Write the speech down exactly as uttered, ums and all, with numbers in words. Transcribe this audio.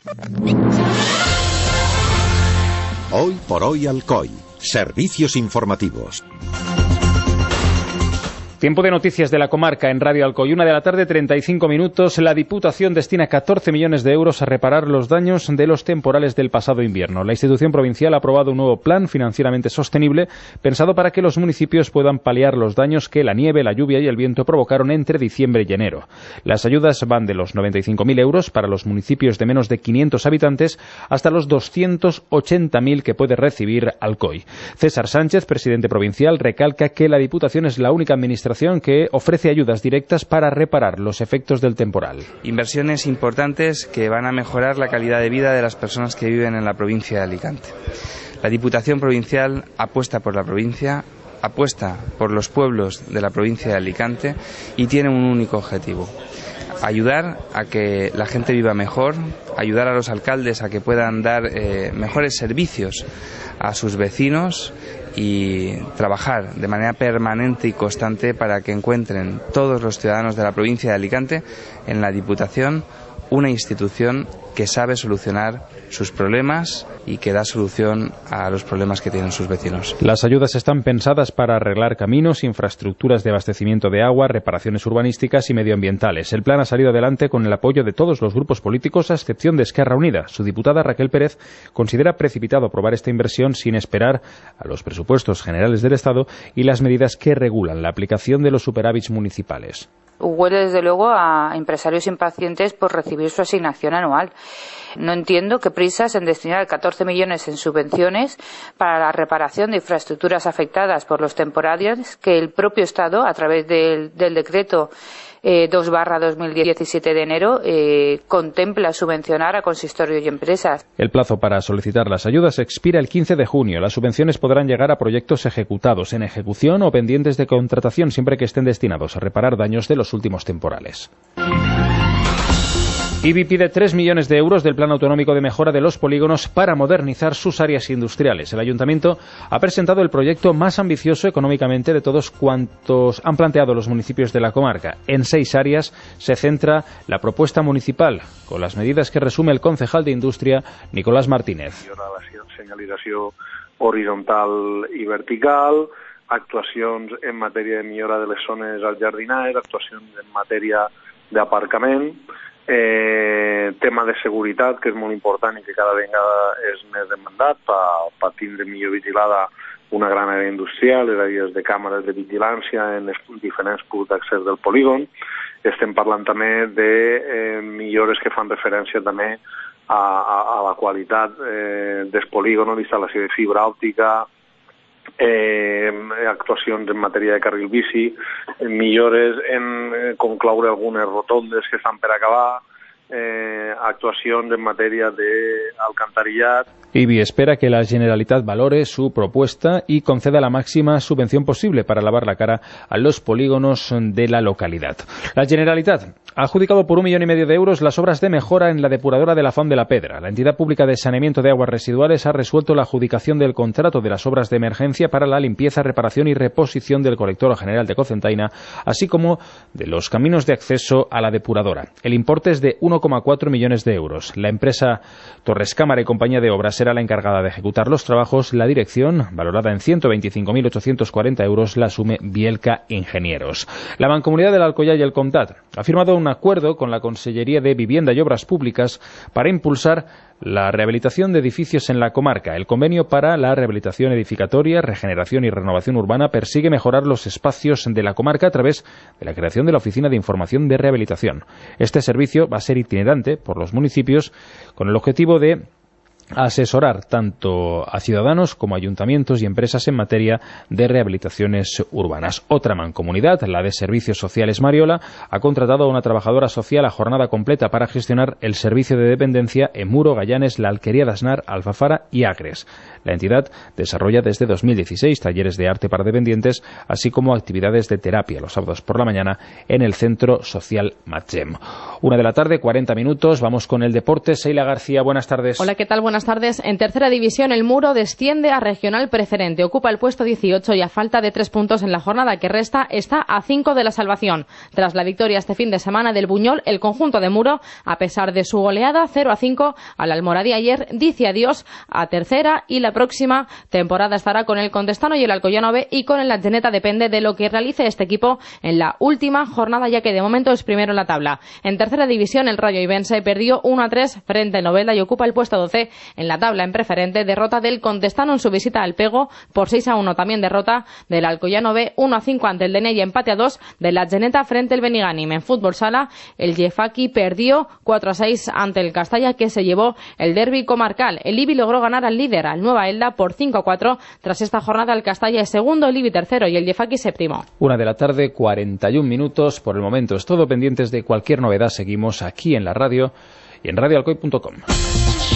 Hoy por hoy Alcoy. Servicios informativos. Tiempo de noticias de la comarca en Radio Alcoy. Una de la tarde, treinta y cinco minutos. La Diputación destina catorce millones de euros a reparar los daños de los temporales del pasado invierno. La institución provincial ha aprobado un nuevo plan financieramente sostenible pensado para que los municipios puedan paliar los daños que la nieve, la lluvia y el viento provocaron entre diciembre y enero. Las ayudas van de los noventa y cinco mil euros para los municipios de menos de quinientos habitantes hasta los doscientos ochenta mil que puede recibir Alcoy. César Sánchez, presidente provincial, recalca que la Diputación es la única administración que ofrece ayudas directas para reparar los efectos del temporal. Inversiones importantes que van a mejorar la calidad de vida de las personas que viven en la provincia de Alicante. La Diputación Provincial apuesta por la provincia, apuesta por los pueblos de la provincia de Alicante y tiene un único objetivo: ayudar a que la gente viva mejor, ayudar a los alcaldes a que puedan dar eh, mejores servicios a sus vecinos y trabajar de manera permanente y constante para que encuentren todos los ciudadanos de la provincia de Alicante en la Diputación una institución que sabe solucionar sus problemas y que da solución a los problemas que tienen sus vecinos. Las ayudas están pensadas para arreglar caminos, infraestructuras de abastecimiento de agua, reparaciones urbanísticas y medioambientales. El plan ha salido adelante con el apoyo de todos los grupos políticos, a excepción de Esquerra Unida. Su diputada Raquel Pérez considera precipitado aprobar esta inversión sin esperar a los presupuestos generales del Estado y las medidas que regulan la aplicación de los superávits municipales. Huele desde luego a empresarios impacientes por recibir su asignación anual. No entiendo qué prisas en destinar catorce millones en subvenciones para la reparación de infraestructuras afectadas por los temporales que el propio Estado, a través del, del decreto eh, dos barra dos mil diecisiete de enero, eh, contempla subvencionar a consistorios y empresas. El plazo para solicitar las ayudas expira el quince de junio. Las subvenciones podrán llegar a proyectos ejecutados, en ejecución o pendientes de contratación, siempre que estén destinados a reparar daños de los últimos temporales. I B I pide tres millones de euros del Plan Autonómico de Mejora de los Polígonos para modernizar sus áreas industriales. El Ayuntamiento ha presentado el proyecto más ambicioso económicamente de todos cuantos han planteado los municipios de la comarca. En seis áreas se centra la propuesta municipal, con las medidas que resume el concejal de Industria, Nicolás Martínez. La senyalització horitzontal i vertical, actuacions en matèria de millora de les zones aljardinades, actuacions en matèria d'aparcament, Eh, tema de seguretat, que és molt important i que cada vegada és més demandat per pa tindre millor vigilada una gran àrea industrial, les àrees de càmeres de vigilància en els diferents punts d'accés del polígon. Estem parlant també de eh, millores que fan referència també a, a, a la qualitat eh, del polígon, d'instal·lació de fibra òptica, Eh, actuacions en matèria de carril bici, millores en eh, concloure algunes rotondes que estan per acabar, eh, actuacions en matèria d'alcantarillat. I B I espera que la Generalitat valore su propuesta y conceda la máxima subvención posible para lavar la cara a los polígonos de la localidad. La Generalitat ha adjudicado por un millón y medio de euros las obras de mejora en la depuradora de la Font de la Pedra. La entidad pública de saneamiento de aguas residuales ha resuelto la adjudicación del contrato de las obras de emergencia para la limpieza, reparación y reposición del colector general de Cocentaina, así como de los caminos de acceso a la depuradora. El importe es de uno coma cuatro millones de euros. La empresa Torres Cámara y Compañía de Obras será la encargada de ejecutar los trabajos. La dirección, valorada en ciento veinticinco mil ochocientos cuarenta euros, la asume Bielka Ingenieros. La Mancomunidad del Alcoyà y el Comtat ha firmado un acuerdo con la Consellería de Vivienda y Obras Públicas para impulsar la rehabilitación de edificios en la comarca. El convenio para la rehabilitación edificatoria, regeneración y renovación urbana persigue mejorar los espacios de la comarca a través de la creación de la Oficina de Información de Rehabilitación. Este servicio va a ser itinerante por los municipios con el objetivo de asesorar tanto a ciudadanos como a ayuntamientos y empresas en materia de rehabilitaciones urbanas. Otra mancomunidad, la de Servicios Sociales Mariola, ha contratado a una trabajadora social a jornada completa para gestionar el servicio de dependencia en Muro, Gallanes, La Alquería de Aznar, Alfafara y Agres. La entidad desarrolla desde dos mil dieciséis talleres de arte para dependientes, así como actividades de terapia los sábados por la mañana en el Centro Social Matgem. Una de la tarde, cuarenta minutos. Vamos con el deporte. Seila García, buenas tardes. Hola, ¿qué tal? Buenas tardes. En tercera división, el Muro desciende a regional preferente. Ocupa el puesto dieciocho y a falta de tres puntos en la jornada que resta, está a cinco de la salvación. Tras la victoria este fin de semana del Buñol, el conjunto de Muro, a pesar de su goleada cero a cinco al Almoradí ayer, dice adiós a tercera y la próxima temporada estará con el Condestano y el Alcoyano B, y con el Atzeneta depende de lo que realice este equipo en la última jornada, ya que de momento es primero en la tabla. En tercera división, el Rayo Ibense perdió uno a tres frente al Novelda y ocupa el puesto doce en la tabla en preferente. Derrota del Condestano en su visita al Pego por seis a uno. También derrota del Alcoyano B uno a cinco ante el Dene y empate a dos de la Atzeneta frente al Beniganim. En fútbol sala, el Yefaki perdió cuatro a seis ante el Castalla, que se llevó el derbi comarcal. El Ibi logró ganar al líder, al Nueva Elda, por cinco a cuatro. Tras esta jornada, el Castalla es segundo, el Ibi tercero y el Yefaki séptimo. Una de la tarde, cuarenta y un minutos. Por el momento es todo. Pendientes de cualquier novedad, seguimos aquí en la radio y en radio alcoy punto com.